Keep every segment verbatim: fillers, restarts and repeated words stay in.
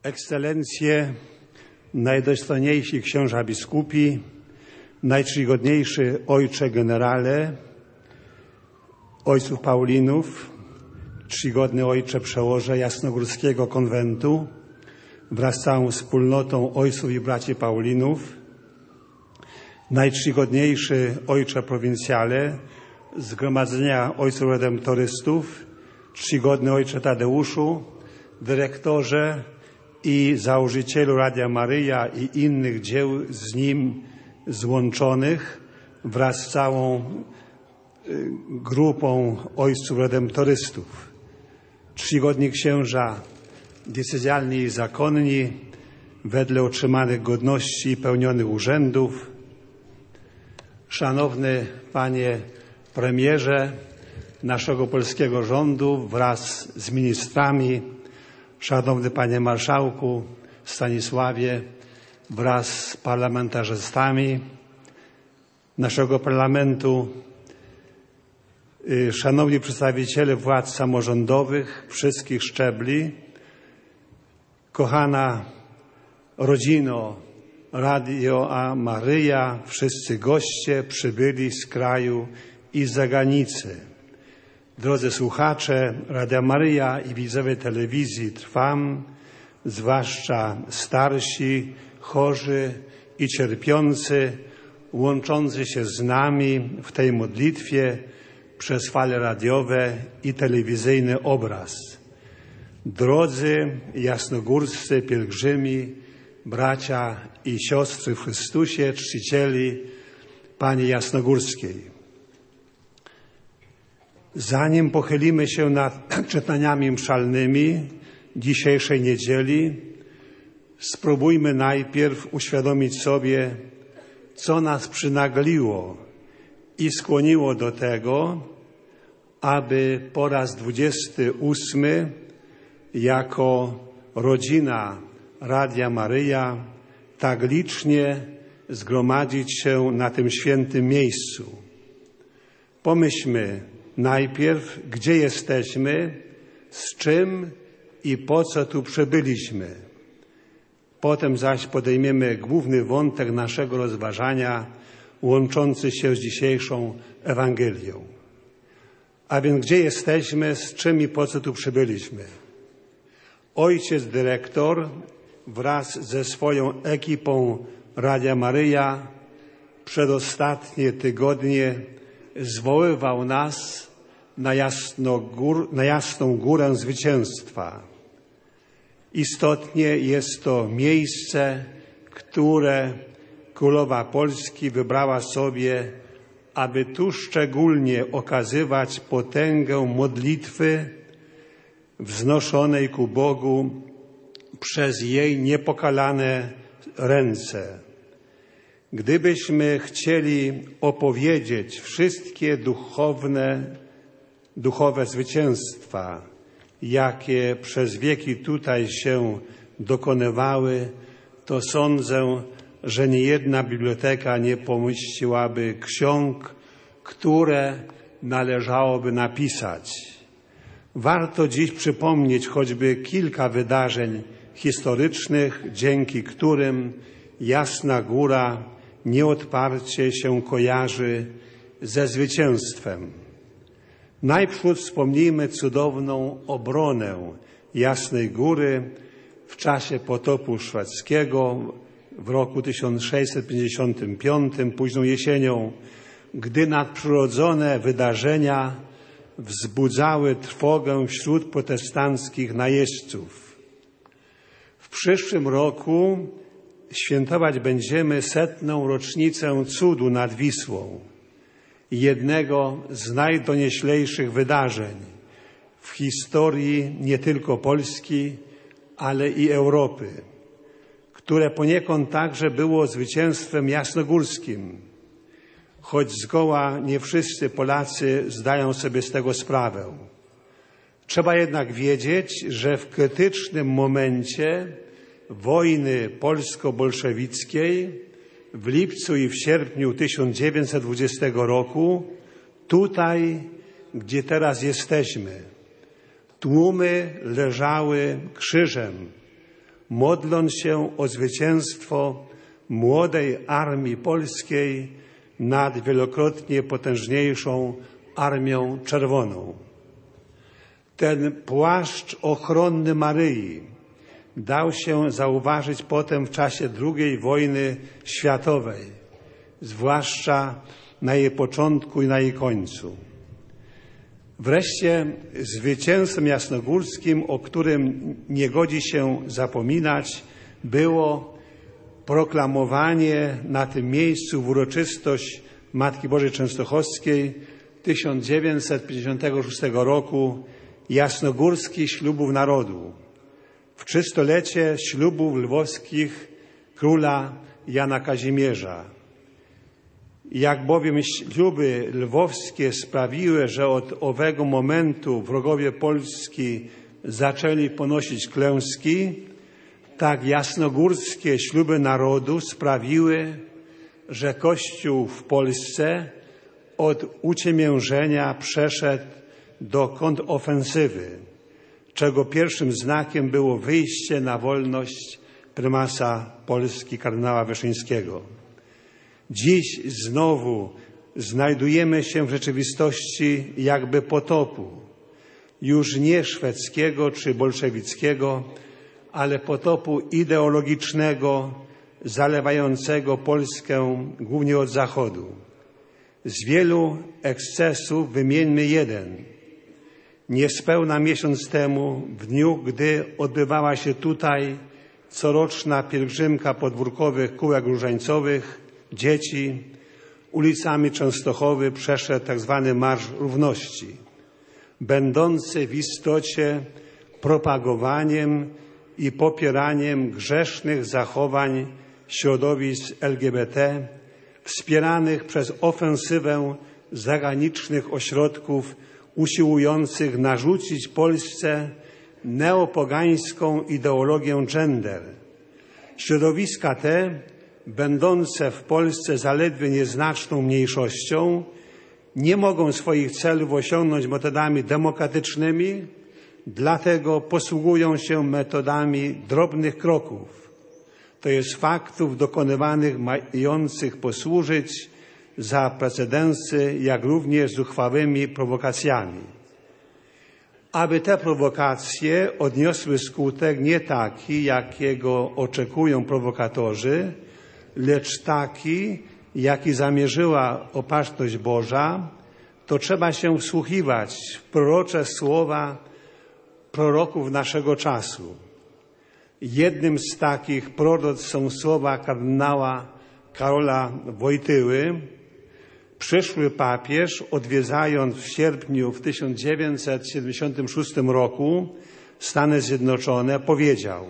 Ekscelencje, najdostojniejsi księża biskupi, najczcigodniejszy ojcze generale, ojców Paulinów, czcigodny ojcze przełoże Jasnogórskiego Konwentu wraz z całą wspólnotą ojców i braci Paulinów, najczcigodniejszy ojcze prowincjale Zgromadzenia Ojców Redemptorystów, czcigodny ojcze Tadeuszu, dyrektorze i założycielu Radia Maryja i innych dzieł z nim złączonych wraz z całą grupą Ojców Redemptorystów, czcigodni księża diecezjalni i zakonni wedle otrzymanych godności i pełnionych urzędów, szanowny panie premierze naszego polskiego rządu wraz z ministrami, szanowny panie marszałku Stanisławie wraz z parlamentarzystami naszego parlamentu, szanowni przedstawiciele władz samorządowych wszystkich szczebli, kochana rodzino Radio Maryja, wszyscy goście przybyli z kraju i z zagranicy. Drodzy słuchacze Radia Maryja i widzowie telewizji Trwam, zwłaszcza starsi, chorzy i cierpiący, łączący się z nami w tej modlitwie przez fale radiowe i telewizyjny obraz. Drodzy jasnogórscy pielgrzymi, bracia i siostry w Chrystusie, czcicieli Pani Jasnogórskiej. Zanim pochylimy się nad czytaniami mszalnymi dzisiejszej niedzieli, spróbujmy najpierw uświadomić sobie, co nas przynagliło i skłoniło do tego, aby po raz dwudziesty ósmy jako rodzina Radia Maryja tak licznie zgromadzić się na tym świętym miejscu. Pomyślmy najpierw, gdzie jesteśmy, z czym i po co tu przybyliśmy. Potem zaś podejmiemy główny wątek naszego rozważania łączący się z dzisiejszą Ewangelią. A więc gdzie jesteśmy, z czym i po co tu przybyliśmy? Ojciec dyrektor wraz ze swoją ekipą Radia Maryja przedostatnie tygodnie zwoływał nas na, jasnogór, na jasną górę zwycięstwa. Istotnie jest to miejsce, które królowa Polski wybrała sobie, aby tu szczególnie okazywać potęgę modlitwy wznoszonej ku Bogu przez jej niepokalane ręce. Gdybyśmy chcieli opowiedzieć wszystkie duchowne, duchowe zwycięstwa, jakie przez wieki tutaj się dokonywały, to sądzę, że niejedna biblioteka nie pomieściłaby ksiąg, które należałoby napisać. Warto dziś przypomnieć choćby kilka wydarzeń historycznych, dzięki którym Jasna Góra nieodparcie się kojarzy ze zwycięstwem. Najpierw wspomnijmy cudowną obronę Jasnej Góry w czasie potopu szwedzkiego w roku tysiąc sześćset pięćdziesiątym piątym, późną jesienią, gdy nadprzyrodzone wydarzenia wzbudzały trwogę wśród protestanckich najeźdźców. W przyszłym roku świętować będziemy setną rocznicę cudu nad Wisłą, jednego z najdonioślejszych wydarzeń w historii nie tylko Polski, ale i Europy, które poniekąd także było zwycięstwem jasnogórskim, choć zgoła nie wszyscy Polacy zdają sobie z tego sprawę. Trzeba jednak wiedzieć, że w krytycznym momencie wojny polsko-bolszewickiej w lipcu i w sierpniu tysiąc dziewięćset dwudziestego roku, tutaj, gdzie teraz jesteśmy, tłumy leżały krzyżem, modląc się o zwycięstwo młodej armii polskiej nad wielokrotnie potężniejszą Armią Czerwoną. Ten płaszcz ochronny Maryi dał się zauważyć potem w czasie drugiej wojny światowej, zwłaszcza na jej początku i na jej końcu. Wreszcie zwycięstwem jasnogórskim, o którym nie godzi się zapominać, było proklamowanie na tym miejscu w uroczystość Matki Bożej Częstochowskiej tysiąc dziewięćset pięćdziesiątego szóstego roku jasnogórskich ślubów narodu w trzystolecie ślubów lwowskich króla Jana Kazimierza. Jak bowiem śluby lwowskie sprawiły, że od owego momentu wrogowie Polski zaczęli ponosić klęski, tak jasnogórskie śluby narodu sprawiły, że Kościół w Polsce od uciemiężenia przeszedł do kontrofensywy, czego pierwszym znakiem było wyjście na wolność prymasa Polski kardynała Wyszyńskiego. Dziś znowu znajdujemy się w rzeczywistości jakby potopu, już nie szwedzkiego czy bolszewickiego, ale potopu ideologicznego, zalewającego Polskę głównie od zachodu. Z wielu ekscesów wymieńmy jeden. Niespełna miesiąc temu, w dniu, gdy odbywała się tutaj coroczna pielgrzymka podwórkowych kółek różańcowych, dzieci, ulicami Częstochowy przeszedł tak zwany Marsz Równości, będący w istocie propagowaniem i popieraniem grzesznych zachowań środowisk L G B T, wspieranych przez ofensywę zagranicznych ośrodków usiłujących narzucić Polsce neopogańską ideologię gender. Środowiska te, będące w Polsce zaledwie nieznaczną mniejszością, nie mogą swoich celów osiągnąć metodami demokratycznymi, dlatego posługują się metodami drobnych kroków, to jest faktów dokonywanych mających posłużyć za precedensy, jak również zuchwałymi prowokacjami. Aby te prowokacje odniosły skutek nie taki, jakiego oczekują prowokatorzy, lecz taki, jaki zamierzyła opatrzność Boża, to trzeba się wsłuchiwać w prorocze słowa proroków naszego czasu. Jednym z takich proroctw są słowa kardynała Karola Wojtyły. Przyszły papież, odwiedzając w sierpniu w tysiąc dziewięćset siedemdziesiątym szóstym roku Stany Zjednoczone, powiedział,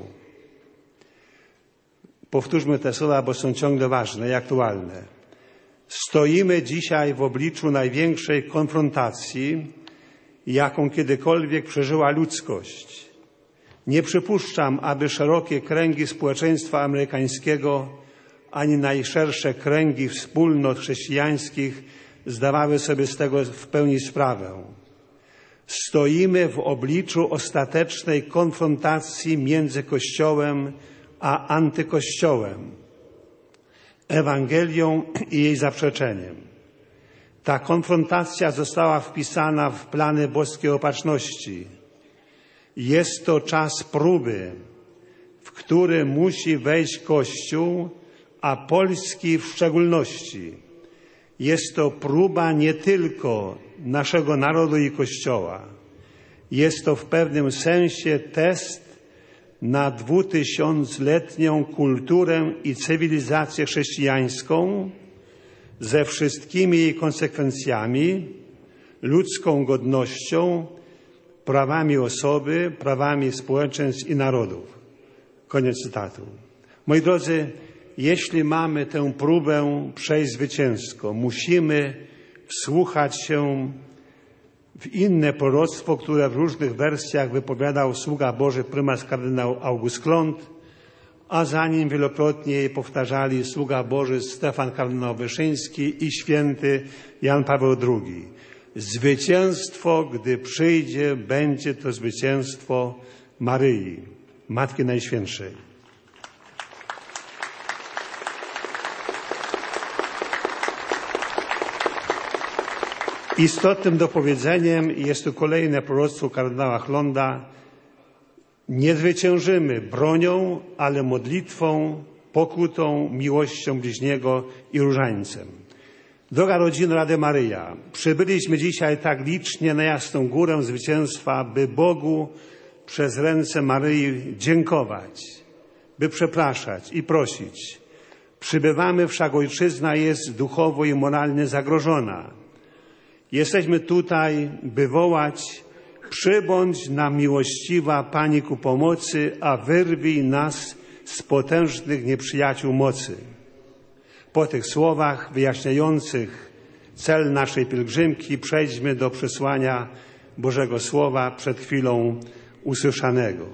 powtórzmy te słowa, bo są ciągle ważne i aktualne. Stoimy dzisiaj w obliczu największej konfrontacji, jaką kiedykolwiek przeżyła ludzkość. Nie przypuszczam, aby szerokie kręgi społeczeństwa amerykańskiego ani najszersze kręgi wspólnot chrześcijańskich zdawały sobie z tego w pełni sprawę. Stoimy w obliczu ostatecznej konfrontacji między Kościołem a antykościołem, Ewangelią i jej zaprzeczeniem. Ta konfrontacja została wpisana w plany boskiej opatrzności. Jest to czas próby, w który musi wejść Kościół, a polski w szczególności. Jest to próba nie tylko naszego narodu i Kościoła. Jest to w pewnym sensie test na dwutysiącletnią kulturę i cywilizację chrześcijańską ze wszystkimi jej konsekwencjami, ludzką godnością, prawami osoby, prawami społeczeństw i narodów. Koniec cytatu. Moi drodzy, jeśli mamy tę próbę przejść zwycięsko, musimy wsłuchać się w inne proroctwo, które w różnych wersjach wypowiadał sługa Boży prymas kardynał August Klont, a za nim wielokrotnie je powtarzali sługa Boży Stefan kardynał Wyszyński i święty Jan Paweł drugi. Zwycięstwo, gdy przyjdzie, będzie to zwycięstwo Maryi, Matki Najświętszej. Istotnym dopowiedzeniem jest tu kolejne proroctwo kardynała Chlonda. Nie zwyciężymy bronią, ale modlitwą, pokutą, miłością bliźniego i różańcem. Droga rodzino Rady Maryja, przybyliśmy dzisiaj tak licznie na Jasną Górę Zwycięstwa, by Bogu przez ręce Maryi dziękować, by przepraszać i prosić. Przybywamy, wszak ojczyzna jest duchowo i moralnie zagrożona. Jesteśmy tutaj, by wołać: przybądź nam miłościwa Pani ku pomocy, a wyrwij nas z potężnych nieprzyjaciół mocy. Po tych słowach wyjaśniających cel naszej pielgrzymki przejdźmy do przesłania Bożego Słowa przed chwilą usłyszanego.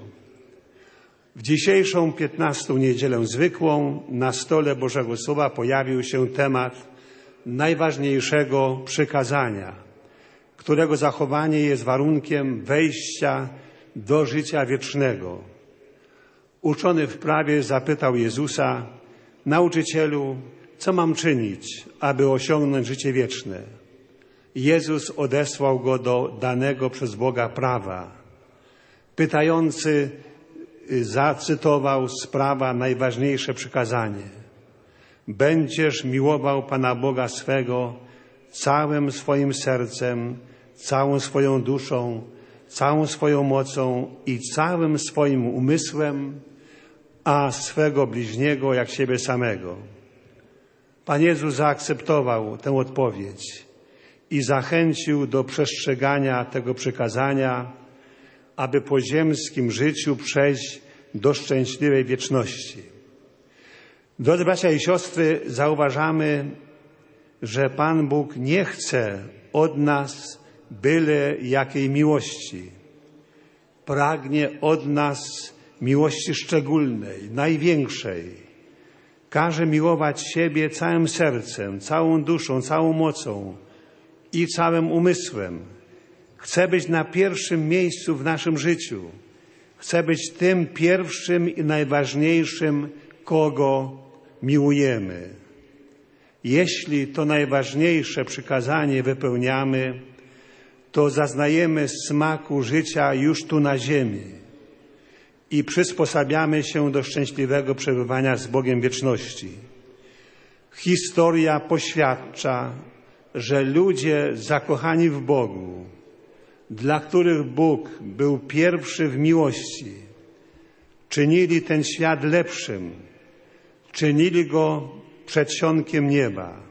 W dzisiejszą piętnastą niedzielę zwykłą na stole Bożego Słowa pojawił się temat najważniejszego przykazania, którego zachowanie jest warunkiem wejścia do życia wiecznego. Uczony w prawie zapytał Jezusa: nauczycielu, co mam czynić, aby osiągnąć życie wieczne? Jezus odesłał go do danego przez Boga prawa. Pytający zacytował z prawa najważniejsze przykazanie: będziesz miłował Pana Boga swego całym swoim sercem, całą swoją duszą, całą swoją mocą i całym swoim umysłem, a swego bliźniego jak siebie samego. Pan Jezus zaakceptował tę odpowiedź i zachęcił do przestrzegania tego przykazania, aby po ziemskim życiu przejść do szczęśliwej wieczności. Drodzy bracia i siostry, zauważamy, że Pan Bóg nie chce od nas byle jakiej miłości. Pragnie od nas miłości szczególnej, największej. Każe miłować siebie całym sercem, całą duszą, całą mocą i całym umysłem. Chce być na pierwszym miejscu w naszym życiu. Chce być tym pierwszym i najważniejszym, kogo miłujemy. Jeśli to najważniejsze przykazanie wypełniamy, to zaznajemy smaku życia już tu na ziemi i przysposabiamy się do szczęśliwego przebywania z Bogiem wieczności. Historia poświadcza, że ludzie zakochani w Bogu, dla których Bóg był pierwszy w miłości, czynili ten świat lepszym, czynili go przedsionkiem nieba.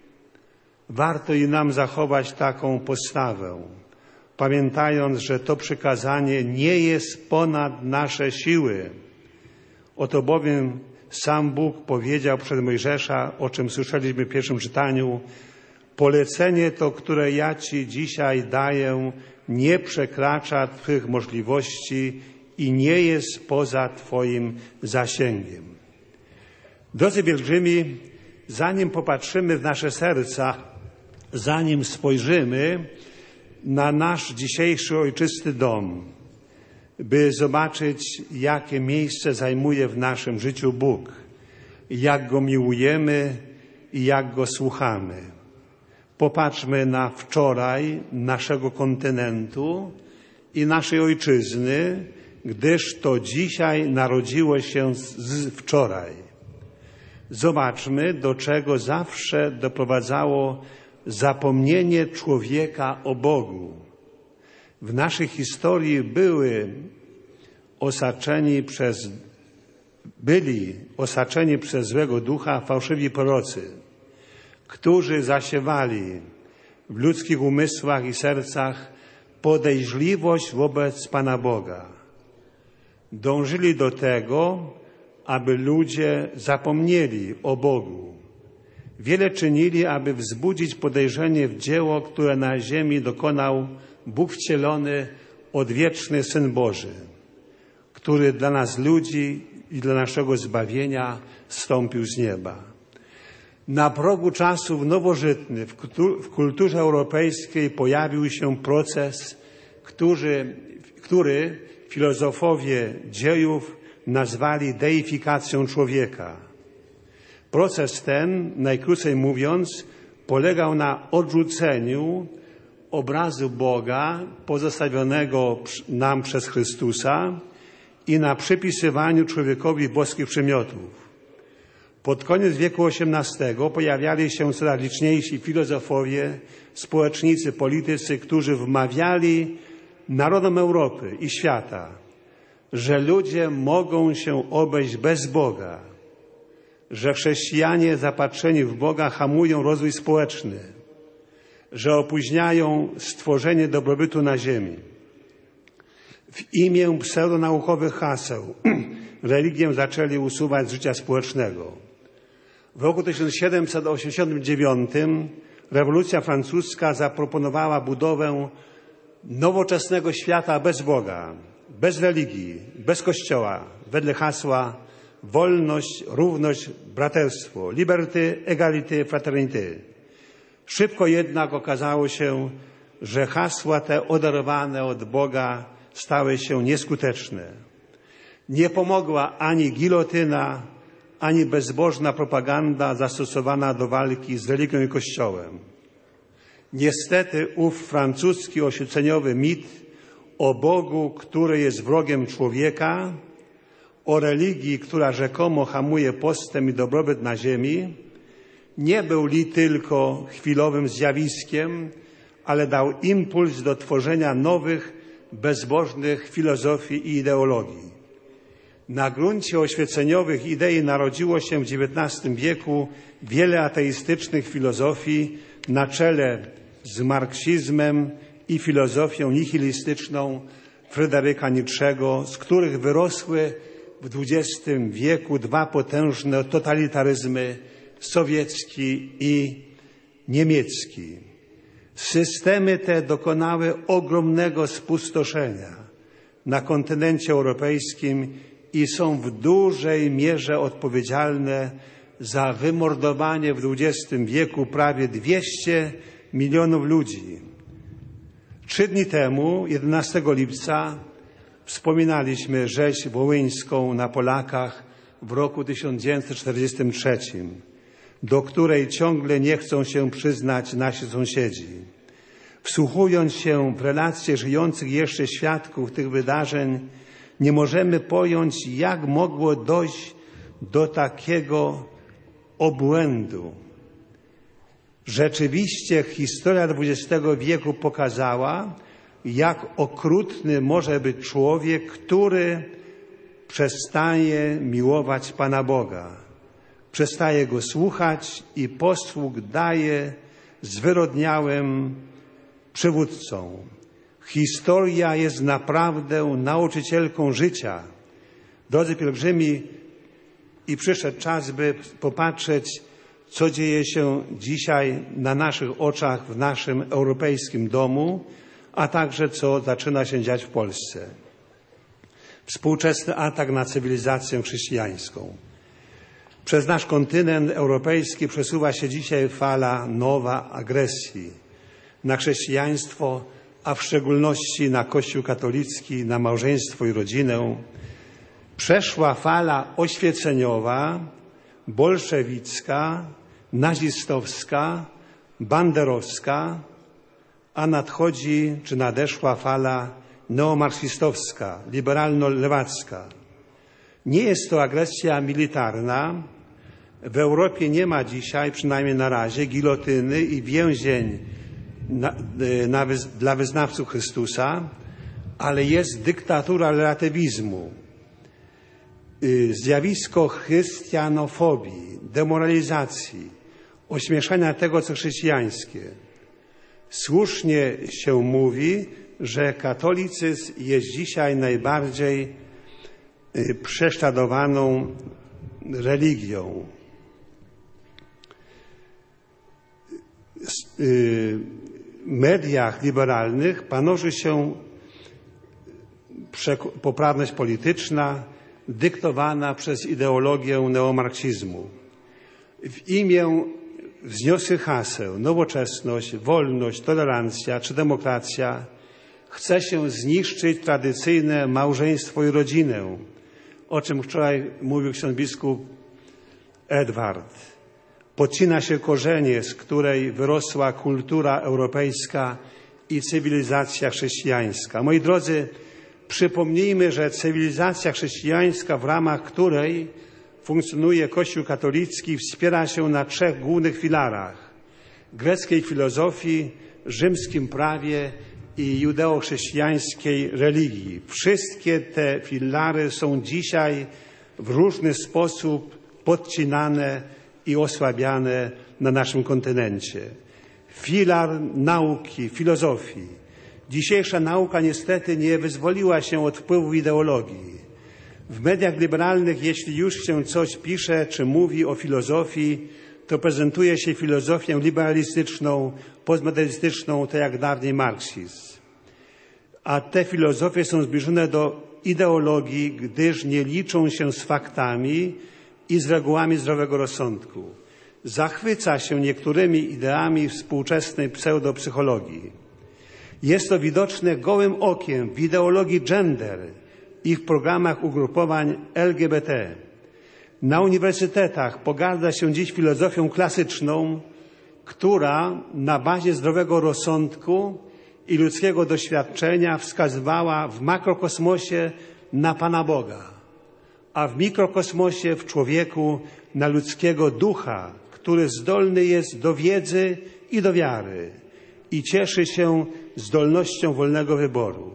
Warto i nam zachować taką postawę, pamiętając, że to przykazanie nie jest ponad nasze siły. Oto bowiem sam Bóg powiedział przez Mojżesza, o czym słyszeliśmy w pierwszym czytaniu: polecenie to, które ja Ci dzisiaj daję, nie przekracza Twych możliwości i nie jest poza Twoim zasięgiem. Drodzy pielgrzymi, zanim popatrzymy w nasze serca, zanim spojrzymy na nasz dzisiejszy ojczysty dom, by zobaczyć, jakie miejsce zajmuje w naszym życiu Bóg, jak Go miłujemy i jak Go słuchamy. Popatrzmy na wczoraj naszego kontynentu i naszej ojczyzny, gdyż to dzisiaj narodziło się z wczoraj. Zobaczmy, do czego zawsze doprowadzało zapomnienie człowieka o Bogu. W naszej historii były osaczeni przez, byli osaczeni przez złego ducha fałszywi prorocy, którzy zasiewali w ludzkich umysłach i sercach podejrzliwość wobec Pana Boga. Dążyli do tego, aby ludzie zapomnieli o Bogu. Wiele czynili, aby wzbudzić podejrzenie w dzieło, które na ziemi dokonał Bóg wcielony, odwieczny Syn Boży, który dla nas ludzi i dla naszego zbawienia zstąpił z nieba. Na progu czasów nowożytnych w kulturze europejskiej pojawił się proces, który, który filozofowie dziejów nazwali deifikacją człowieka. Proces ten, najkrócej mówiąc, polegał na odrzuceniu obrazu Boga pozostawionego nam przez Chrystusa i na przypisywaniu człowiekowi boskich przymiotów. Pod koniec wieku osiemnastego pojawiali się coraz liczniejsi filozofowie, społecznicy, politycy, którzy wmawiali narodom Europy i świata, że ludzie mogą się obejść bez Boga, że chrześcijanie zapatrzeni w Boga hamują rozwój społeczny, że opóźniają stworzenie dobrobytu na ziemi. W imię pseudonaukowych haseł religię zaczęli usuwać z życia społecznego. W roku tysiąc siedemset osiemdziesiątym dziewiątym rewolucja francuska zaproponowała budowę nowoczesnego świata bez Boga, bez religii, bez Kościoła, wedle hasła wolność, równość, braterstwo, liberté, égalité, fraternité. Szybko jednak okazało się, że hasła te oderwane od Boga stały się nieskuteczne. Nie pomogła ani gilotyna, ani bezbożna propaganda zastosowana do walki z religią i Kościołem. Niestety ów francuski oświeceniowy mit o Bogu, który jest wrogiem człowieka, o religii, która rzekomo hamuje postęp i dobrobyt na ziemi, nie był li tylko chwilowym zjawiskiem, ale dał impuls do tworzenia nowych, bezbożnych filozofii i ideologii. Na gruncie oświeceniowych idei narodziło się w dziewiętnastym wieku wiele ateistycznych filozofii na czele z marksizmem i filozofią nihilistyczną Fryderyka Nietzschego, z których wyrosły w dwudziestym wieku dwa potężne totalitaryzmy, sowiecki i niemiecki. Systemy te dokonały ogromnego spustoszenia na kontynencie europejskim i są w dużej mierze odpowiedzialne za wymordowanie w dwudziestym wieku prawie dwieście milionów ludzi. Trzy dni temu, jedenastego lipca, wspominaliśmy rzeź wołyńską na Polakach w roku tysiąc dziewięćset czterdziestym trzecim, do której ciągle nie chcą się przyznać nasi sąsiedzi. Wsłuchując się w relacje żyjących jeszcze świadków tych wydarzeń, nie możemy pojąć, jak mogło dojść do takiego obłędu. Rzeczywiście historia dwudziestego wieku pokazała, jak okrutny może być człowiek, który przestaje miłować Pana Boga, przestaje Go słuchać i posług daje zwyrodniałym przywódcom. Historia jest naprawdę nauczycielką życia. Drodzy pielgrzymi, i przyszedł czas, by popatrzeć, co dzieje się dzisiaj na naszych oczach w naszym europejskim domu, a także co zaczyna się dziać w Polsce. Współczesny atak na cywilizację chrześcijańską. Przez nasz kontynent europejski przesuwa się dzisiaj fala nowa agresji na chrześcijaństwo, a w szczególności na Kościół katolicki, na małżeństwo i rodzinę. Przeszła fala oświeceniowa, bolszewicka, nazistowska, banderowska, a nadchodzi czy nadeszła fala neomarksistowska, liberalno-lewacka. Nie jest to agresja militarna. W Europie nie ma dzisiaj, przynajmniej na razie, gilotyny i więzień na, na, dla wyznawców Chrystusa, ale jest dyktatura relatywizmu. Zjawisko chrystianofobii, demoralizacji, ośmieszania tego, co chrześcijańskie. Słusznie się mówi, że katolicyzm jest dzisiaj najbardziej prześladowaną religią. W mediach liberalnych panorzy się poprawność polityczna dyktowana przez ideologię neomarksizmu. W imię wzniosłych haseł nowoczesność, wolność, tolerancja czy demokracja chce się zniszczyć tradycyjne małżeństwo i rodzinę, o czym wczoraj mówił ksiądz biskup Edward. Podcina się korzenie, z której wyrosła kultura europejska i cywilizacja chrześcijańska. Moi drodzy, przypomnijmy, że cywilizacja chrześcijańska, w ramach której funkcjonuje Kościół katolicki, wspiera się na trzech głównych filarach: greckiej filozofii, rzymskim prawie i judeo-chrześcijańskiej religii. Wszystkie te filary są dzisiaj w różny sposób podcinane i osłabiane na naszym kontynencie. Filar nauki, filozofii. Dzisiejsza nauka niestety nie wyzwoliła się od wpływu ideologii. W mediach liberalnych, jeśli już się coś pisze czy mówi o filozofii, to prezentuje się filozofię liberalistyczną, postmodernistyczną, tak jak dawniej marksizm. A te filozofie są zbliżone do ideologii, gdyż nie liczą się z faktami i z regułami zdrowego rozsądku. Zachwyca się niektórymi ideami współczesnej pseudopsychologii. Jest to widoczne gołym okiem w ideologii gender i w programach ugrupowań L G B T. Na uniwersytetach pogarda się dziś filozofią klasyczną, która na bazie zdrowego rozsądku i ludzkiego doświadczenia wskazywała w makrokosmosie na Pana Boga, a w mikrokosmosie, w człowieku, na ludzkiego ducha, który zdolny jest do wiedzy i do wiary i cieszy się zdolnością wolnego wyboru.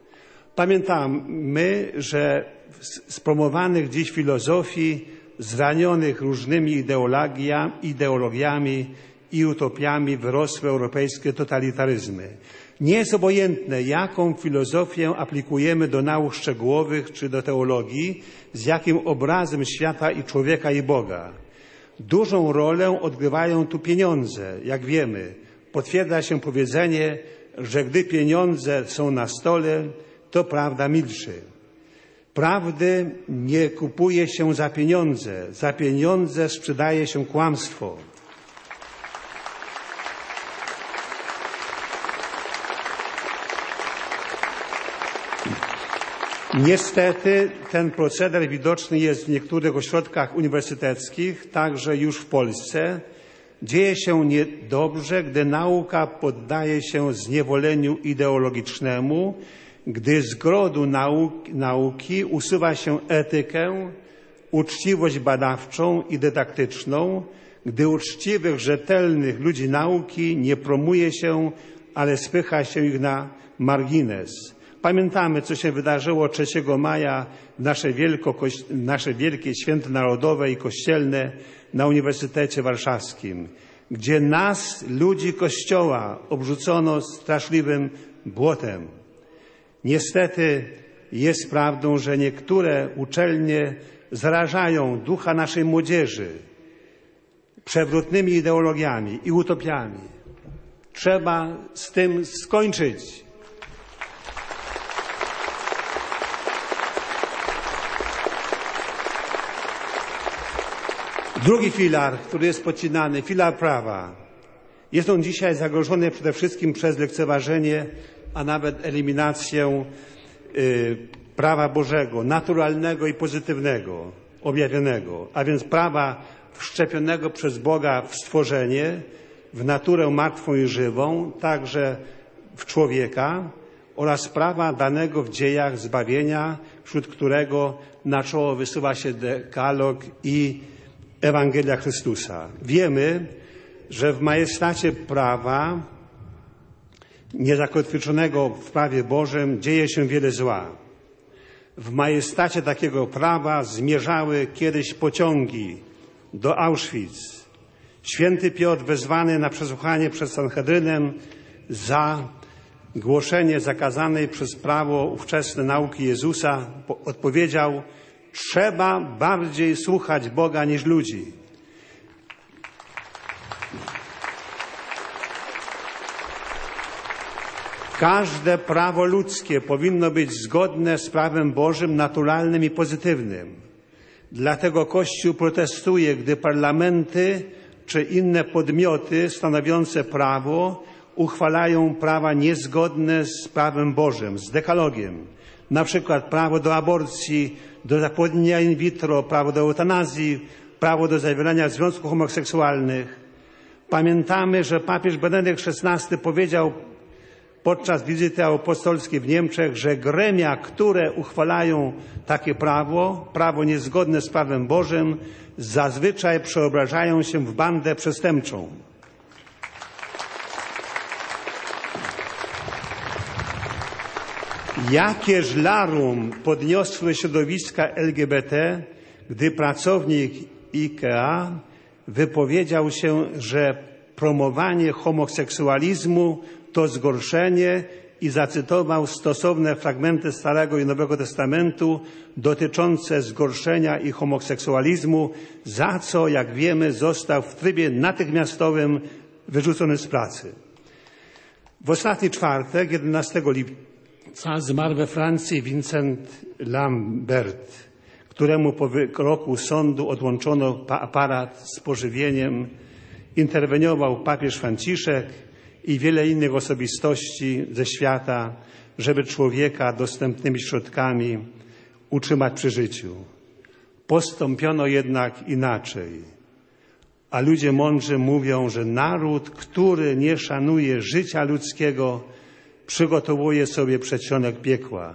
Pamiętamy, że z promowanych dziś filozofii, zranionych różnymi ideologia, ideologiami i utopiami, wyrosły europejskie totalitaryzmy. Nie jest obojętne, jaką filozofię aplikujemy do nauk szczegółowych czy do teologii, z jakim obrazem świata i człowieka i Boga. Dużą rolę odgrywają tu pieniądze, jak wiemy. Potwierdza się powiedzenie, że gdy pieniądze są na stole, to prawda milczy. Prawdy nie kupuje się za pieniądze, za pieniądze sprzedaje się kłamstwo. Niestety ten proceder widoczny jest w niektórych ośrodkach uniwersyteckich, także już w Polsce. Dzieje się niedobrze, gdy nauka poddaje się zniewoleniu ideologicznemu, gdy z grodu nauki, nauki usuwa się etykę, uczciwość badawczą i dydaktyczną, gdy uczciwych, rzetelnych ludzi nauki nie promuje się, ale spycha się ich na margines. Pamiętamy, co się wydarzyło trzeciego maja w nasze, wielko, nasze wielkie święto narodowe i kościelne na Uniwersytecie Warszawskim, gdzie nas, ludzi Kościoła, obrzucono straszliwym błotem. Niestety jest prawdą, że niektóre uczelnie zarażają ducha naszej młodzieży przewrotnymi ideologiami i utopiami. Trzeba z tym skończyć. Drugi filar, który jest podcinany, filar prawa. Jest on dzisiaj zagrożony przede wszystkim przez lekceważenie, a nawet eliminację y, prawa Bożego, naturalnego i pozytywnego, objawionego, a więc prawa wszczepionego przez Boga w stworzenie, w naturę martwą i żywą, także w człowieka, oraz prawa danego w dziejach zbawienia, wśród którego na czoło wysuwa się dekalog i Ewangelia Chrystusa. Wiemy, że w majestacie prawa niezakotwiczonego w prawie Bożym dzieje się wiele zła. W majestacie takiego prawa zmierzały kiedyś pociągi do Auschwitz. Święty Piotr, wezwany na przesłuchanie przed Sanhedrynem za głoszenie zakazanej przez prawo ówczesne nauki Jezusa, odpowiedział: trzeba bardziej słuchać Boga niż ludzi. Każde prawo ludzkie powinno być zgodne z prawem Bożym, naturalnym i pozytywnym. Dlatego Kościół protestuje, gdy parlamenty czy inne podmioty stanowiące prawo uchwalają prawa niezgodne z prawem Bożym, z dekalogiem. Na przykład prawo do aborcji, do zapłodnienia in vitro, prawo do eutanazji, prawo do zawierania związków homoseksualnych. Pamiętamy, że papież Benedykt szesnasty powiedział podczas wizyty apostolskiej w Niemczech, że gremia, które uchwalają takie prawo, prawo niezgodne z prawem Bożym, zazwyczaj przeobrażają się w bandę przestępczą. Jakież larum podniosły środowiska L G B T, gdy pracownik IKEA wypowiedział się, że promowanie homoseksualizmu to zgorszenie i zacytował stosowne fragmenty Starego i Nowego Testamentu dotyczące zgorszenia i homoseksualizmu, za co, jak wiemy, został w trybie natychmiastowym wyrzucony z pracy. W ostatni czwartek, jedenastego lipca, zmarł we Francji Vincent Lambert, któremu po wyroku sądu odłączono aparat z pożywieniem. Interweniował papież Franciszek i wiele innych osobistości ze świata, żeby człowieka dostępnymi środkami utrzymać przy życiu. Postąpiono jednak inaczej. A ludzie mądrzy mówią, że naród, który nie szanuje życia ludzkiego, przygotowuje sobie przedsionek piekła.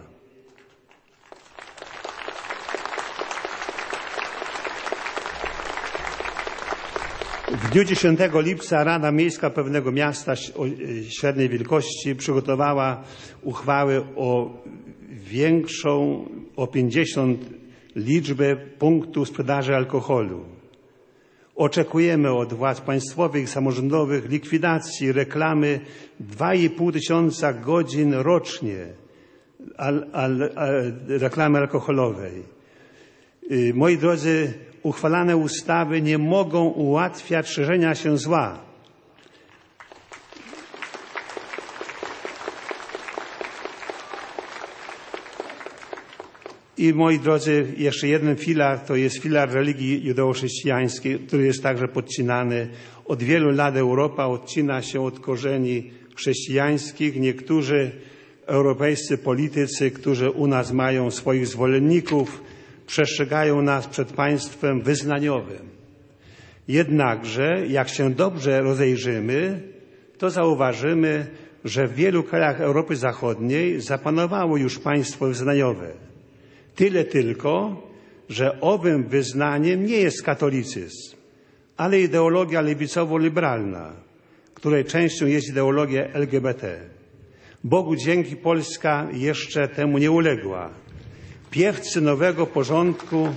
W dniu dziesiątego lipca Rada Miejska pewnego miasta o średniej wielkości przygotowała uchwałę o większą, o pięćdziesiąt liczbę punktów sprzedaży alkoholu. Oczekujemy od władz państwowych i samorządowych likwidacji reklamy dwa i pół tysiąca godzin rocznie al, al, al, reklamy alkoholowej. Moi drodzy, uchwalane ustawy nie mogą ułatwiać szerzenia się zła. I moi drodzy, jeszcze jeden filar, to jest filar religii judeo-chrześcijańskiej, który jest także podcinany. Od wielu lat Europa odcina się od korzeni chrześcijańskich. Niektórzy europejscy politycy, którzy u nas mają swoich zwolenników, przestrzegają nas przed państwem wyznaniowym. Jednakże, jak się dobrze rozejrzymy, to zauważymy, że w wielu krajach Europy Zachodniej zapanowało już państwo wyznaniowe. Tyle tylko, że owym wyznaniem nie jest katolicyzm, ale ideologia lewicowo-liberalna, której częścią jest ideologia L G B T. Bogu dzięki, Polska jeszcze temu nie uległa. Piewcy nowego porządku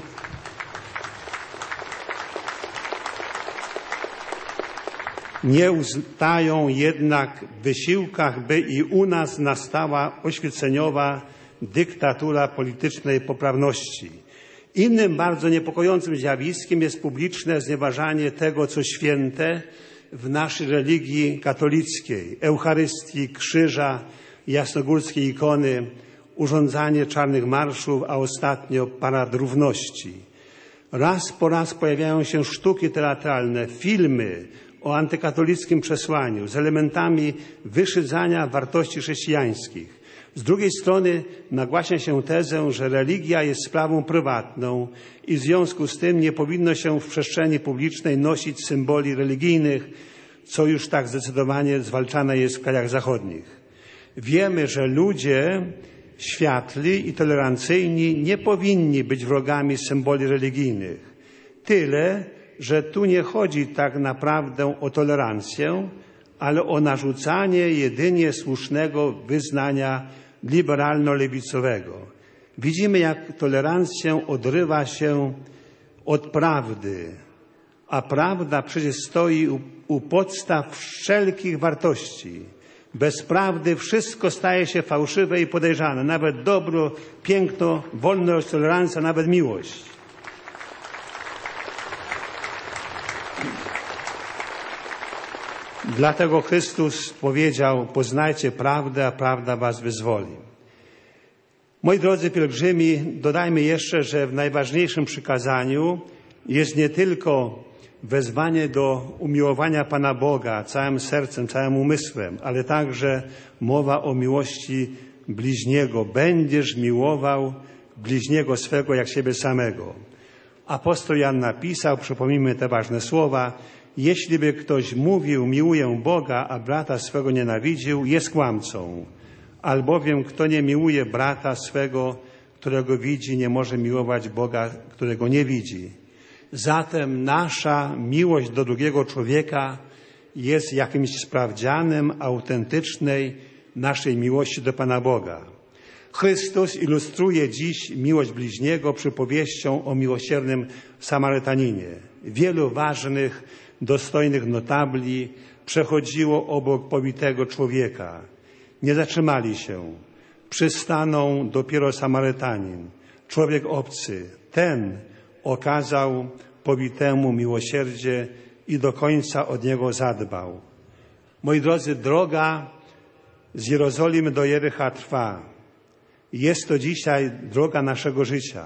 nie ustają jednak w wysiłkach, by i u nas nastała oświeceniowa dyktatura politycznej poprawności. Innym bardzo niepokojącym zjawiskiem jest publiczne znieważanie tego, co święte w naszej religii katolickiej, Eucharystii, krzyża, jasnogórskiej ikony, urządzanie czarnych marszów, a ostatnio parad równości. Raz po raz pojawiają się sztuki teatralne, filmy o antykatolickim przesłaniu z elementami wyszydzania wartości chrześcijańskich. Z drugiej strony nagłaśnia się tezę, że religia jest sprawą prywatną i w związku z tym nie powinno się w przestrzeni publicznej nosić symboli religijnych, co już tak zdecydowanie zwalczane jest w krajach zachodnich. Wiemy, że ludzie światli i tolerancyjni nie powinni być wrogami symboli religijnych. Tyle, że tu nie chodzi tak naprawdę o tolerancję, ale o narzucanie jedynie słusznego wyznania liberalno-lewicowego. Widzimy, jak tolerancja odrywa się od prawdy, a prawda przecież stoi u, u podstaw wszelkich wartości. Bez prawdy wszystko staje się fałszywe i podejrzane, nawet dobro, piękno, wolność, tolerancja, nawet miłość. Dlatego Chrystus powiedział: poznajcie prawdę, a prawda was wyzwoli. Moi drodzy pielgrzymi, dodajmy jeszcze, że w najważniejszym przykazaniu jest nie tylko wezwanie do umiłowania Pana Boga całym sercem, całym umysłem, ale także mowa o miłości bliźniego. Będziesz miłował bliźniego swego jak siebie samego. Apostoł Jan napisał, przypomnijmy te ważne słowa: Jeśli by ktoś mówił, miłuję Boga, a brata swego nienawidził, jest kłamcą. Albowiem kto nie miłuje brata swego, którego widzi, nie może miłować Boga, którego nie widzi. Zatem nasza miłość do drugiego człowieka jest jakimś sprawdzianem autentycznej naszej miłości do Pana Boga. Chrystus ilustruje dziś miłość bliźniego przypowieścią o miłosiernym Samarytaninie. Wielu ważnych, dostojnych notabli przechodziło obok pobitego człowieka. Nie zatrzymali się. Przystanął dopiero Samarytanin, człowiek obcy. Ten okazał pobitemu miłosierdzie i do końca od niego zadbał. Moi drodzy, droga z Jerozolimy do Jericha trwa. Jest to dzisiaj droga naszego życia.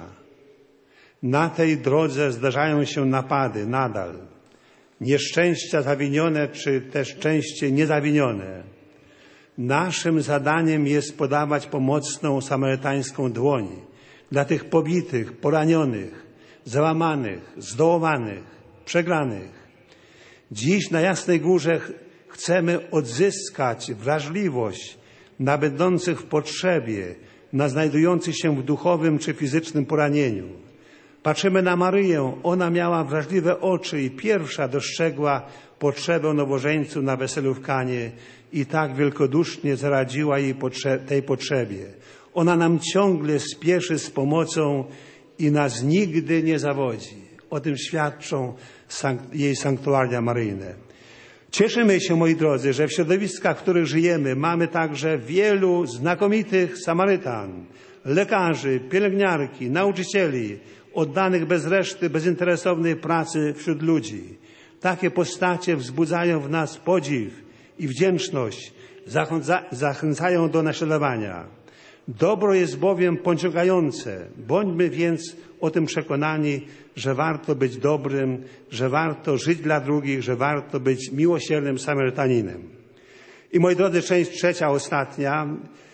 Na tej drodze zdarzają się napady nadal. Nieszczęścia zawinione, czy też częściej niezawinione. Naszym zadaniem jest podawać pomocną samarytańską dłoń dla tych pobitych, poranionych, załamanych, zdołowanych, przegranych. Dziś na Jasnej Górze chcemy odzyskać wrażliwość na będących w potrzebie, na znajdujących się w duchowym czy fizycznym poranieniu. Patrzymy na Maryję. Ona miała wrażliwe oczy i pierwsza dostrzegła potrzebę nowożeńców na weselu w Kanie i tak wielkodusznie zaradziła jej potrze- tej potrzebie. Ona nam ciągle spieszy z pomocą i nas nigdy nie zawodzi. O tym świadczą sank- jej sanktuaria maryjne. Cieszymy się, moi drodzy, że w środowiskach, w których żyjemy, mamy także wielu znakomitych Samarytan, lekarzy, pielęgniarki, nauczycieli, oddanych bez reszty, bezinteresownej pracy wśród ludzi. Takie postacie wzbudzają w nas podziw i wdzięczność, zachęca- zachęcają do naśladowania. Dobro jest bowiem pociągające. Bądźmy więc o tym przekonani, że warto być dobrym, że warto żyć dla drugich, że warto być miłosiernym Samarytaninem. I moi drodzy, część trzecia, ostatnia,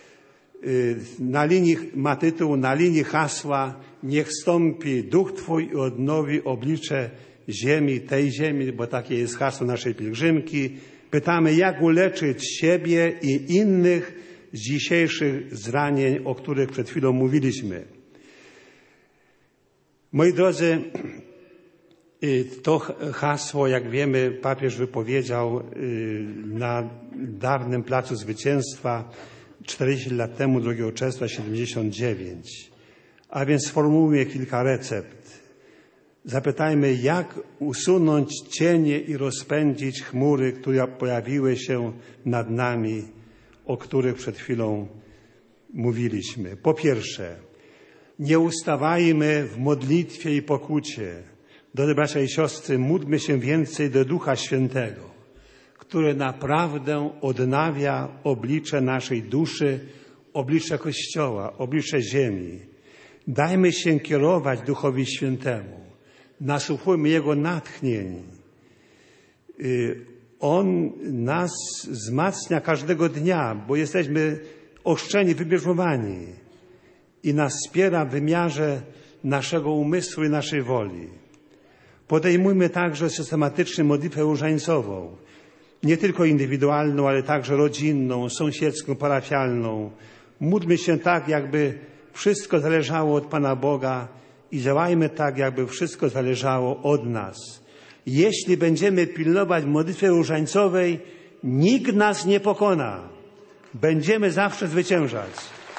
na linii ma tytuł, na linii hasła: niech stąpi Duch Twój i odnowi oblicze ziemi, tej ziemi, bo takie jest hasło naszej pielgrzymki. Pytamy, jak uleczyć siebie i innych z dzisiejszych zranień, o których przed chwilą mówiliśmy. Moi drodzy, to hasło, jak wiemy, papież wypowiedział na dawnym Placu Zwycięstwa czterdzieści lat temu, drugiego czerwca siedemdziesiąt dziewięć. A więc sformułuję kilka recept. Zapytajmy, jak usunąć cienie i rozpędzić chmury, które pojawiły się nad nami, o których przed chwilą mówiliśmy. Po pierwsze, nie ustawajmy w modlitwie i pokucie. Drodzy bracia i siostry, módlmy się więcej do Ducha Świętego, który naprawdę odnawia oblicze naszej duszy, oblicze Kościoła, oblicze ziemi. Dajmy się kierować Duchowi Świętemu. Nasłuchujmy Jego natchnień. On nas wzmacnia każdego dnia, bo jesteśmy ochrzczeni, wybierzmowani i nas wspiera w wymiarze naszego umysłu i naszej woli. Podejmujmy także systematycznie modlitwę różańcową, nie tylko indywidualną, ale także rodzinną, sąsiedzką, parafialną. Módlmy się tak, jakby wszystko zależało od Pana Boga i działajmy tak, jakby wszystko zależało od nas. Jeśli będziemy pilnować modlitwy różańcowej, nikt nas nie pokona. Będziemy zawsze zwyciężać.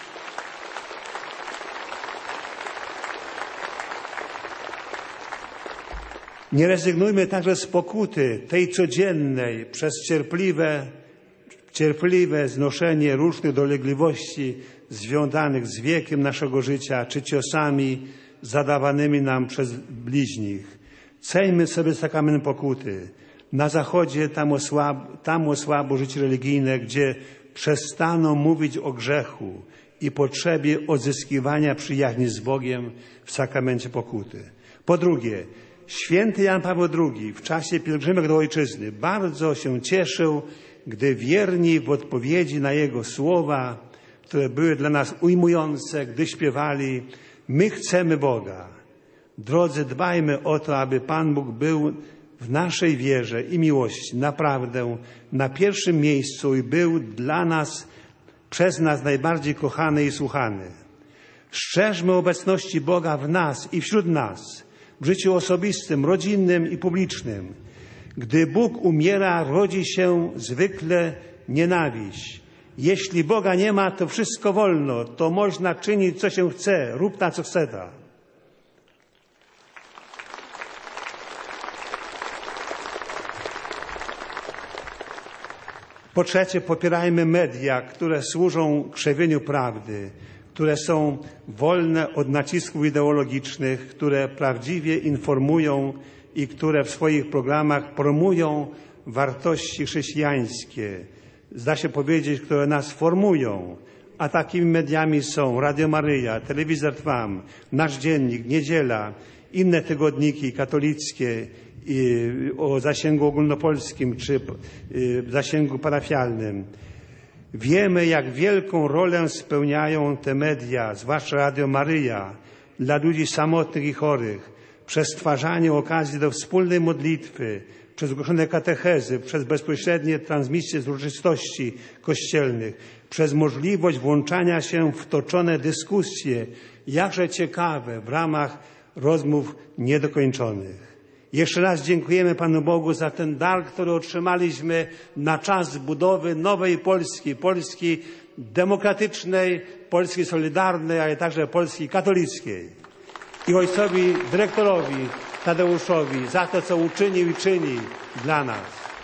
Nie rezygnujmy także z pokuty, tej codziennej, przez cierpliwe, cierpliwe znoszenie różnych dolegliwości związanych z wiekiem naszego życia, czy ciosami zadawanymi nam przez bliźnich. Cejmy sobie sakrament pokuty. Na Zachodzie tam osłabo, tam osłabo życie religijne, gdzie przestaną mówić o grzechu i potrzebie odzyskiwania przyjaźni z Bogiem w sakramencie pokuty. Po drugie, święty Jan Paweł drugi w czasie pielgrzymek do Ojczyzny bardzo się cieszył, gdy wierni w odpowiedzi na jego słowa, które były dla nas ujmujące, gdy śpiewali: my chcemy Boga. Drodzy, dbajmy o to, aby Pan Bóg był w naszej wierze i miłości naprawdę na pierwszym miejscu i był dla nas, przez nas najbardziej kochany i słuchany. Strzeżmy obecności Boga w nas i wśród nas, w życiu osobistym, rodzinnym i publicznym. Gdy Bóg umiera, rodzi się zwykle nienawiść. Jeśli Boga nie ma, to wszystko wolno, to można czynić, co się chce, rób na co chce ta. Po trzecie, popierajmy media, które służą krzewieniu prawdy, które są wolne od nacisków ideologicznych, które prawdziwie informują i które w swoich programach promują wartości chrześcijańskie. Da się powiedzieć, które nas formują. A takimi mediami są Radio Maryja, Telewizor Trwam, Nasz Dziennik, Niedziela, inne tygodniki katolickie o zasięgu ogólnopolskim czy zasięgu parafialnym. Wiemy, jak wielką rolę spełniają te media, zwłaszcza Radio Maryja, dla ludzi samotnych i chorych, przez stwarzanie okazji do wspólnej modlitwy, przez głoszone katechezy, przez bezpośrednie transmisje z uroczystości kościelnych, przez możliwość włączania się w toczone dyskusje, jakże ciekawe w ramach rozmów niedokończonych. Jeszcze raz dziękujemy Panu Bogu za ten dar, który otrzymaliśmy na czas budowy nowej Polski, Polski demokratycznej, Polski solidarnej, ale także Polski katolickiej. I ojcowi dyrektorowi Tadeuszowi za to, co uczynił i czyni dla nas.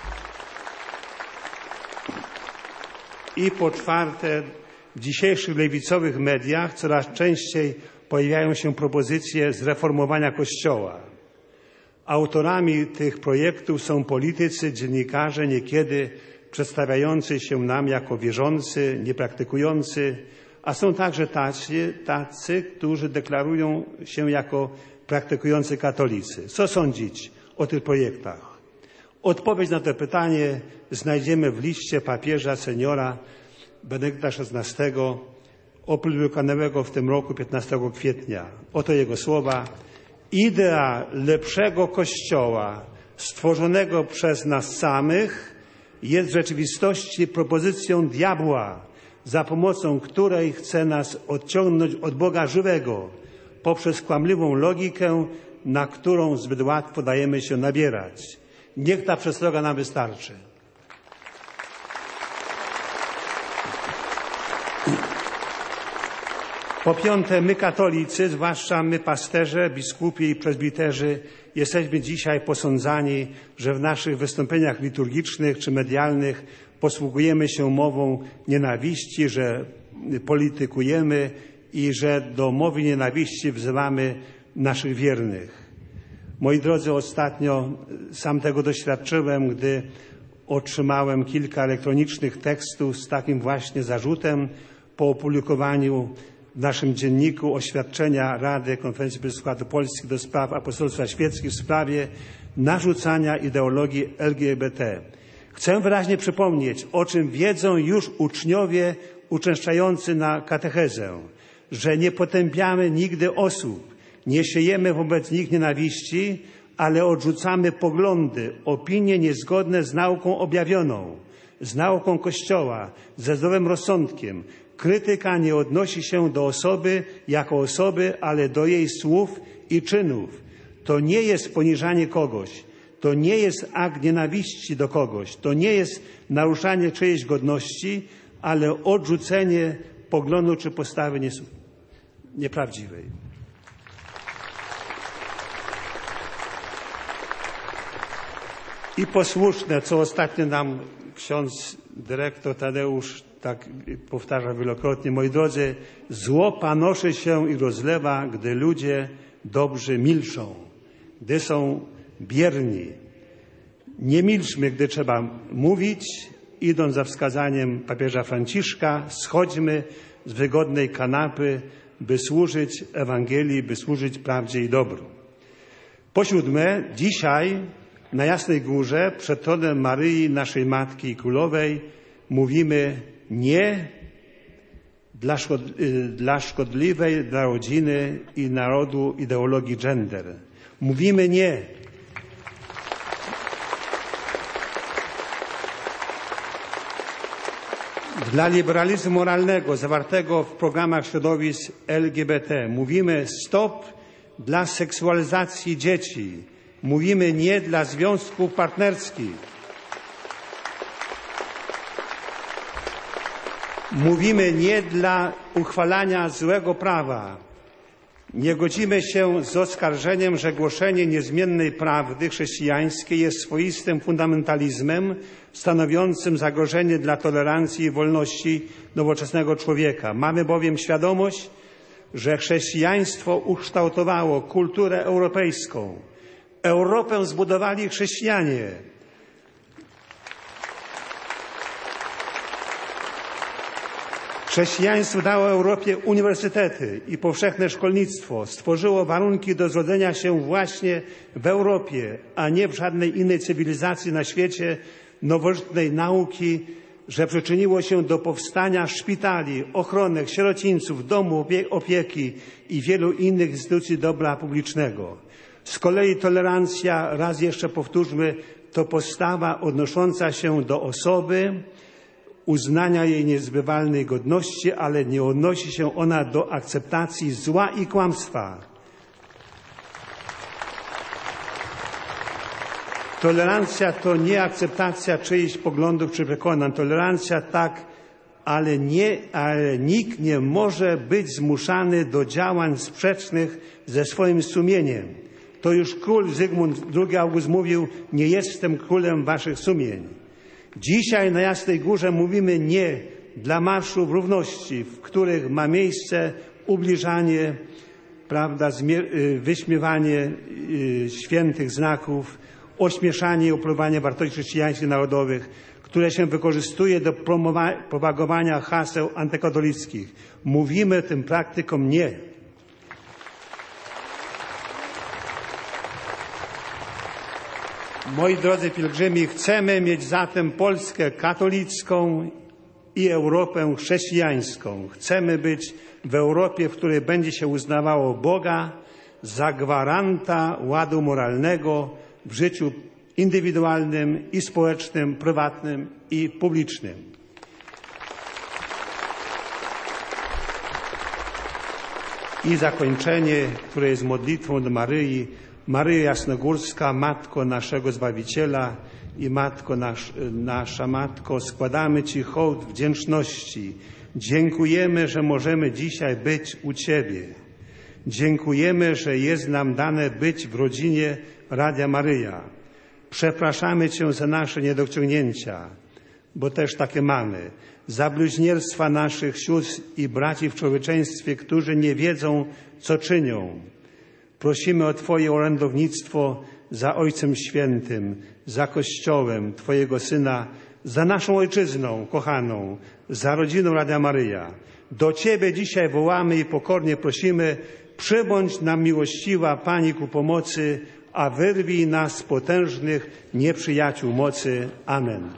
I po czwarte, w dzisiejszych lewicowych mediach coraz częściej pojawiają się propozycje zreformowania Kościoła. Autorami tych projektów są politycy, dziennikarze, niekiedy przedstawiający się nam jako wierzący, niepraktykujący, a są także tacy, tacy, którzy deklarują się jako praktykujący katolicy. Co sądzić o tych projektach? Odpowiedź na to pytanie znajdziemy w liście papieża seniora Benedykta szesnastego, opublikowanego w tym roku piętnastego kwietnia. Oto jego słowa. Idea lepszego Kościoła stworzonego przez nas samych jest w rzeczywistości propozycją diabła, za pomocą której chce nas odciągnąć od Boga żywego poprzez kłamliwą logikę, na którą zbyt łatwo dajemy się nabierać. Niech ta przestroga nam wystarczy. Po piąte, my katolicy, zwłaszcza my pasterze, biskupi i prezbiterzy, jesteśmy dzisiaj posądzani, że w naszych wystąpieniach liturgicznych czy medialnych posługujemy się mową nienawiści, że politykujemy i że do mowy nienawiści wzywamy naszych wiernych. Moi drodzy, ostatnio sam tego doświadczyłem, gdy otrzymałem kilka elektronicznych tekstów z takim właśnie zarzutem po opublikowaniu w naszym dzienniku oświadczenia Rady Konferencji Episkopatu Polski do spraw apostolstwa świeckich w sprawie narzucania ideologii L G B T. Chcę wyraźnie przypomnieć, o czym wiedzą już uczniowie uczęszczający na katechezę, że nie potępiamy nigdy osób, nie siejemy wobec nich nienawiści, ale odrzucamy poglądy, opinie niezgodne z nauką objawioną, z nauką Kościoła, ze zdrowym rozsądkiem. Krytyka nie odnosi się do osoby jako osoby, ale do jej słów i czynów. To nie jest poniżanie kogoś, to nie jest akt nienawiści do kogoś, to nie jest naruszanie czyjejś godności, ale odrzucenie poglądu czy postawy nieprawdziwej. I posłuszne, co ostatnio nam ksiądz dyrektor Tadeusz tak powtarza wielokrotnie, moi drodzy, zło panoszy się i rozlewa, gdy ludzie dobrzy milczą, gdy są bierni. Nie milczmy, gdy trzeba mówić, idąc za wskazaniem papieża Franciszka, schodźmy z wygodnej kanapy, by służyć Ewangelii, by służyć prawdzie i dobru. Po siódme, dzisiaj na Jasnej Górze, przed tronem Maryi, naszej Matki i Królowej, mówimy nie dla, szkod, dla szkodliwej dla rodziny i narodu ideologii gender. Mówimy nie. Dla liberalizmu moralnego zawartego w programach środowisk L G B T mówimy stop dla seksualizacji dzieci. Mówimy nie dla związków partnerskich. Mówimy nie dla uchwalania złego prawa. Nie godzimy się z oskarżeniem, że głoszenie niezmiennej prawdy chrześcijańskiej jest swoistym fundamentalizmem stanowiącym zagrożenie dla tolerancji i wolności nowoczesnego człowieka. Mamy bowiem świadomość, że chrześcijaństwo ukształtowało kulturę europejską. Europę zbudowali chrześcijanie. Chrześcijaństwo dało Europie uniwersytety i powszechne szkolnictwo. Stworzyło warunki do zrodzenia się właśnie w Europie, a nie w żadnej innej cywilizacji na świecie, nowożytnej nauki, że przyczyniło się do powstania szpitali, ochronek, sierocińców, domów opieki i wielu innych instytucji dobra publicznego. Z kolei tolerancja, raz jeszcze powtórzmy, to postawa odnosząca się do osoby, uznania jej niezbywalnej godności, ale nie odnosi się ona do akceptacji zła i kłamstwa. Tolerancja to nie akceptacja czyichś poglądów czy przekonań. Tolerancja tak, ale, nie, ale nikt nie może być zmuszany do działań sprzecznych ze swoim sumieniem. To już król Zygmunt drugi August mówił, nie jestem królem waszych sumień. Dzisiaj na Jasnej Górze mówimy nie dla marszów równości, w których ma miejsce ubliżanie, prawda, wyśmiewanie świętych znaków, ośmieszanie i opluwanie wartości chrześcijańskich narodowych, które się wykorzystuje do propagowania haseł antykatolickich. Mówimy tym praktykom nie. Moi drodzy pielgrzymi, chcemy mieć zatem Polskę katolicką i Europę chrześcijańską. Chcemy być w Europie, w której będzie się uznawało Boga za gwaranta ładu moralnego w życiu indywidualnym i społecznym, prywatnym i publicznym. I zakończenie, które jest modlitwą do Maryi. Maryjo Jasnogórska, Matko naszego Zbawiciela i Matko nasz, nasza Matko, składamy Ci hołd wdzięczności. Dziękujemy, że możemy dzisiaj być u Ciebie. Dziękujemy, że jest nam dane być w rodzinie Radia Maryja. Przepraszamy Cię za nasze niedociągnięcia, bo też takie mamy. Za bluźnierstwa naszych sióstr i braci w człowieczeństwie, którzy nie wiedzą, co czynią. Prosimy o Twoje orędownictwo za Ojcem Świętym, za Kościołem Twojego Syna, za naszą Ojczyzną kochaną, za rodziną Radia Maryja. Do Ciebie dzisiaj wołamy i pokornie prosimy, przybądź nam miłościwa Pani ku pomocy, a wyrwij nas z potężnych nieprzyjaciół mocy. Amen.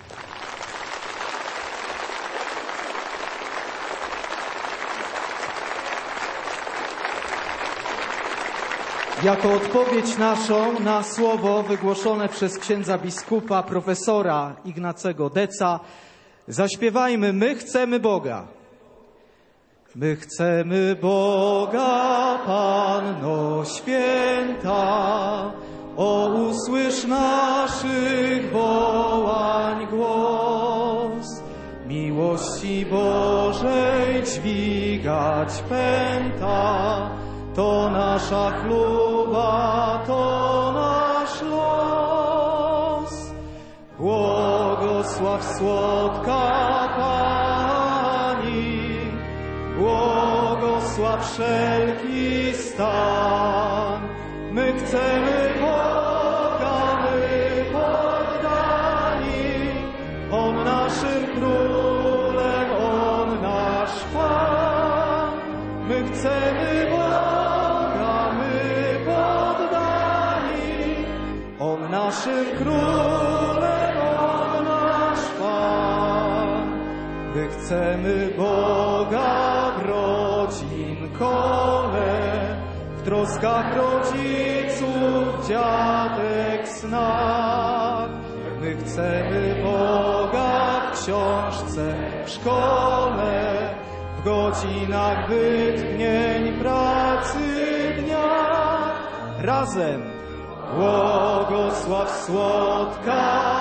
Jako odpowiedź naszą na słowo wygłoszone przez księdza biskupa profesora Ignacego Deca zaśpiewajmy My chcemy Boga. My chcemy Boga, Panno Święta, o usłysz naszych wołań głos. Miłości Bożej dźwigać pęta, to nasza chluba, to nasz los. Błogosław słodka Pani, błogosław wszelki stan. My chcemy Boga, my poddani, On naszym królem, On nasz Pan. My chcemy Boga, my poddani, On naszym królem, On nasz Pan. My chcemy Boga w rodzin kole, w troskach rodziców, dziadek, snach. My chcemy Boga w książce w szkole, w godzinach wytchnień pracy dnia. Razem błogosław słodka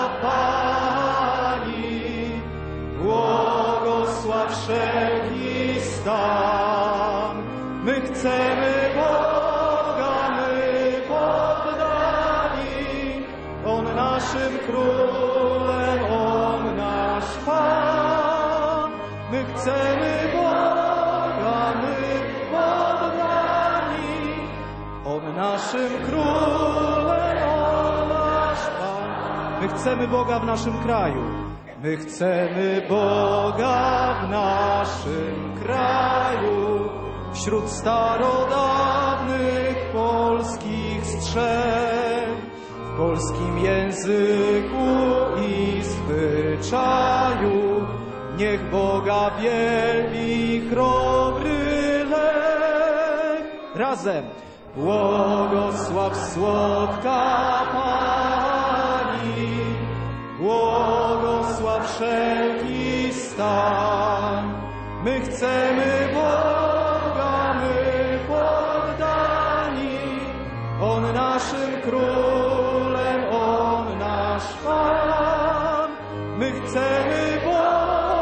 Pani, błogosław wszelki stan. My chcemy Boga, my poddani, On naszym królem, On nasz Pan. My chcemy Boga, my poddani, On naszym królem, On nasz Pan. My chcemy Boga w naszym kraju. My chcemy Boga w naszym kraju, wśród starodawnych polskich strzech, w polskim języku i zwyczaju. Niech Boga wielbi chrobry lek. Razem błogosław słodka Pani, błogosław wszelki stan. My chcemy Boga, my poddani, On naszym królem, On nasz Pan. My chcemy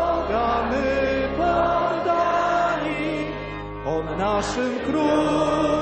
Boga, my poddani, On naszym królem.